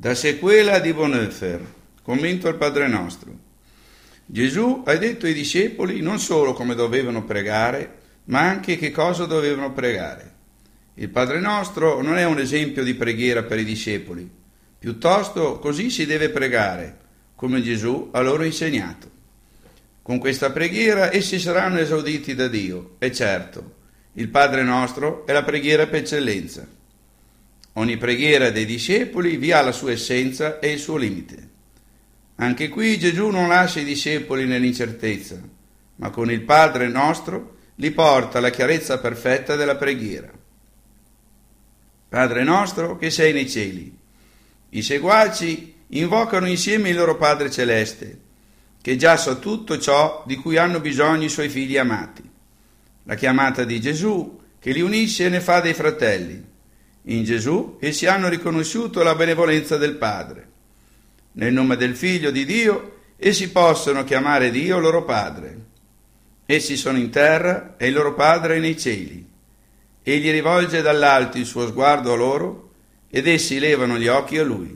Da sequela di Bonhoeffer, commento al Padre Nostro. Gesù ha detto ai discepoli non solo come dovevano pregare, ma anche che cosa dovevano pregare. Il Padre Nostro non è un esempio di preghiera per i discepoli, piuttosto così si deve pregare, come Gesù ha loro insegnato. Con questa preghiera essi saranno esauditi da Dio, e certo, il Padre Nostro è la preghiera per eccellenza. Ogni preghiera dei discepoli vi ha la sua essenza e il suo limite. Anche qui Gesù non lascia i discepoli nell'incertezza, ma con il Padre Nostro li porta alla chiarezza perfetta della preghiera. Padre nostro che sei nei cieli. I seguaci invocano insieme il loro Padre Celeste, che già sa tutto ciò di cui hanno bisogno i suoi figli amati. La chiamata di Gesù, che li unisce e ne fa dei fratelli. In Gesù essi hanno riconosciuto la benevolenza del Padre. Nel nome del Figlio di Dio essi possono chiamare Dio loro Padre. Essi sono in terra e il loro Padre è nei cieli. Egli rivolge dall'alto il suo sguardo a loro ed essi levano gli occhi a Lui.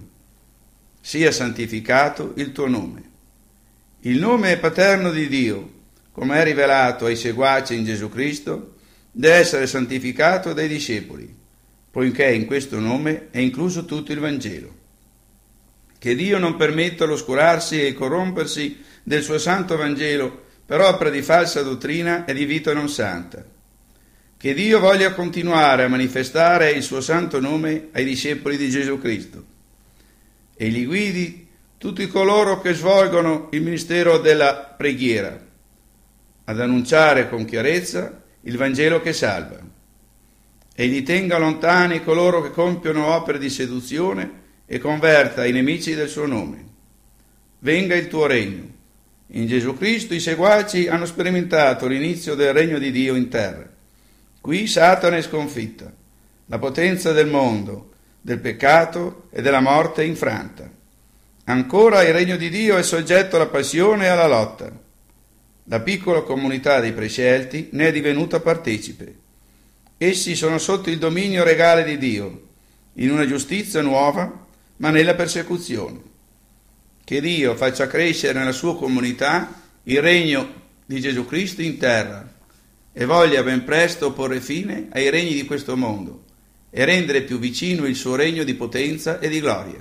Sia santificato il tuo nome. Il nome paterno di Dio, come è rivelato ai seguaci in Gesù Cristo, deve essere santificato dai discepoli, poiché in questo nome è incluso tutto il Vangelo. Che Dio non permetta l'oscurarsi e il corrompersi del suo santo Vangelo per opera di falsa dottrina e di vita non santa. Che Dio voglia continuare a manifestare il suo santo nome ai discepoli di Gesù Cristo e li guidi tutti coloro che svolgono il ministero della preghiera ad annunciare con chiarezza il Vangelo che salva. Egli tenga lontani coloro che compiono opere di seduzione e converta i nemici del suo nome. Venga il tuo regno. In Gesù Cristo i seguaci hanno sperimentato l'inizio del regno di Dio in terra. Qui Satana è sconfitta, la potenza del mondo, del peccato e della morte è infranta. Ancora il regno di Dio è soggetto alla passione e alla lotta. La piccola comunità dei prescelti ne è divenuta partecipe. Essi sono sotto il dominio regale di Dio, in una giustizia nuova, ma nella persecuzione. Che Dio faccia crescere nella sua comunità il regno di Gesù Cristo in terra e voglia ben presto porre fine ai regni di questo mondo e rendere più vicino il suo regno di potenza e di gloria.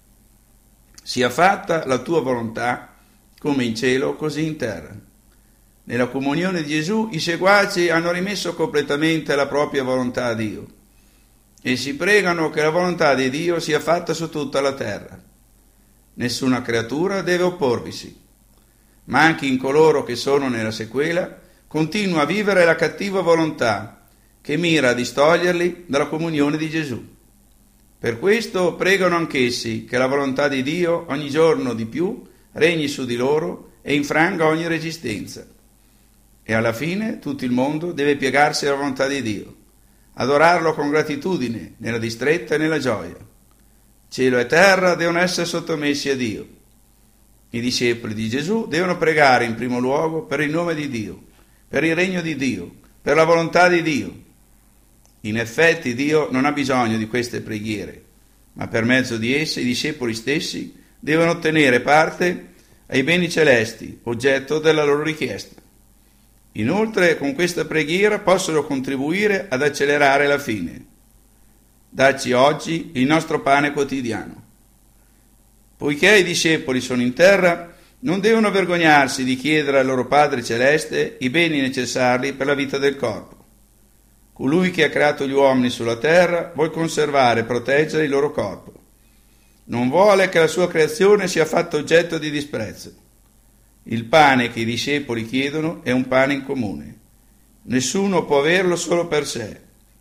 Sia fatta la tua volontà, come in cielo, così in terra. Nella comunione di Gesù i seguaci hanno rimesso completamente la propria volontà a Dio e si pregano che la volontà di Dio sia fatta su tutta la terra. Nessuna creatura deve opporvisi, ma anche in coloro che sono nella sequela continua a vivere la cattiva volontà che mira a distoglierli dalla comunione di Gesù. Per questo pregano anch'essi che la volontà di Dio ogni giorno di più regni su di loro e infranga ogni resistenza. E alla fine tutto il mondo deve piegarsi alla volontà di Dio, adorarlo con gratitudine, nella distretta e nella gioia. Cielo e terra devono essere sottomessi a Dio. I discepoli di Gesù devono pregare in primo luogo per il nome di Dio, per il regno di Dio, per la volontà di Dio. In effetti Dio non ha bisogno di queste preghiere, ma per mezzo di esse i discepoli stessi devono ottenere parte ai beni celesti, oggetto della loro richiesta. Inoltre, con questa preghiera possono contribuire ad accelerare la fine. Dacci oggi il nostro pane quotidiano. Poiché i discepoli sono in terra, non devono vergognarsi di chiedere al loro Padre Celeste i beni necessari per la vita del corpo. Colui che ha creato gli uomini sulla terra vuol conservare e proteggere il loro corpo. Non vuole che la sua creazione sia fatta oggetto di disprezzo. Il pane che i discepoli chiedono è un pane in comune. Nessuno può averlo solo per sé.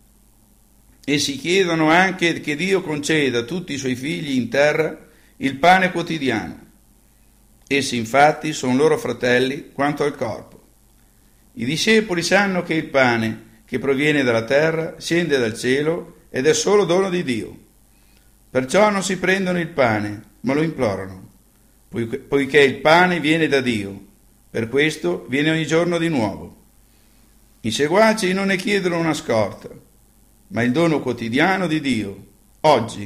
Essi chiedono anche che Dio conceda a tutti i suoi figli in terra il pane quotidiano. Essi infatti sono loro fratelli quanto al corpo. I discepoli sanno che il pane che proviene dalla terra scende dal cielo ed è solo dono di Dio. Perciò non si prendono il pane, ma lo implorano, poiché il pane viene da Dio, per questo viene ogni giorno di nuovo. I seguaci non ne chiedono una scorta, ma il dono quotidiano di Dio, oggi,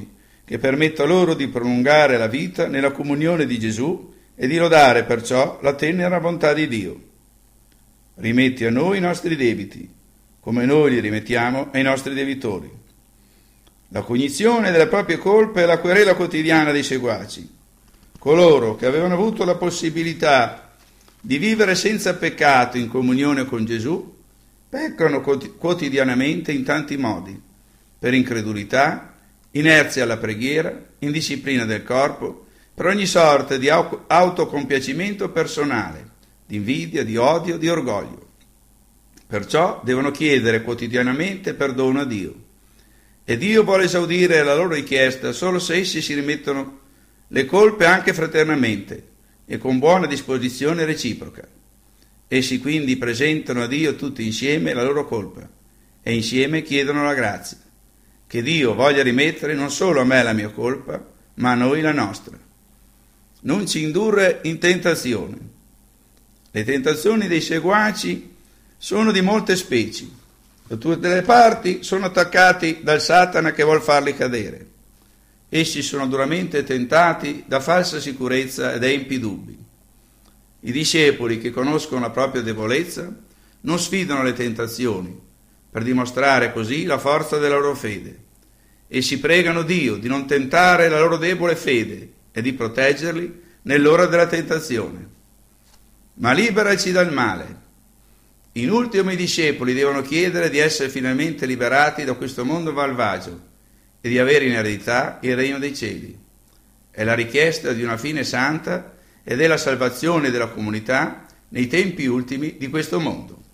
che permetta loro di prolungare la vita nella comunione di Gesù e di lodare perciò la tenera bontà di Dio. Rimetti a noi i nostri debiti, come noi li rimettiamo ai nostri debitori. La cognizione delle proprie colpe è la querela quotidiana dei seguaci. Coloro che avevano avuto la possibilità di vivere senza peccato in comunione con Gesù peccano quotidianamente in tanti modi, per incredulità, inerzia alla preghiera, indisciplina del corpo, per ogni sorta di autocompiacimento personale, di invidia, di odio, di orgoglio. Perciò devono chiedere quotidianamente perdono a Dio. E Dio vuole esaudire la loro richiesta solo se essi si rimettono le colpe anche fraternamente e con buona disposizione reciproca. Essi quindi presentano a Dio tutti insieme la loro colpa e insieme chiedono la grazia, che Dio voglia rimettere non solo a me la mia colpa, ma a noi la nostra. Non ci indurre in tentazione. Le tentazioni dei seguaci sono di molte specie. Da tutte le parti sono attaccati dal Satana che vuol farli cadere. Essi sono duramente tentati da falsa sicurezza ed empi dubbi. I discepoli che conoscono la propria debolezza non sfidano le tentazioni per dimostrare così la forza della loro fede. Essi pregano Dio di non tentare la loro debole fede e di proteggerli nell'ora della tentazione. Ma liberaci dal male. In ultimo i discepoli devono chiedere di essere finalmente liberati da questo mondo malvagio e di avere in eredità il regno dei cieli. È la richiesta di una fine santa e della salvazione della comunità nei tempi ultimi di questo mondo.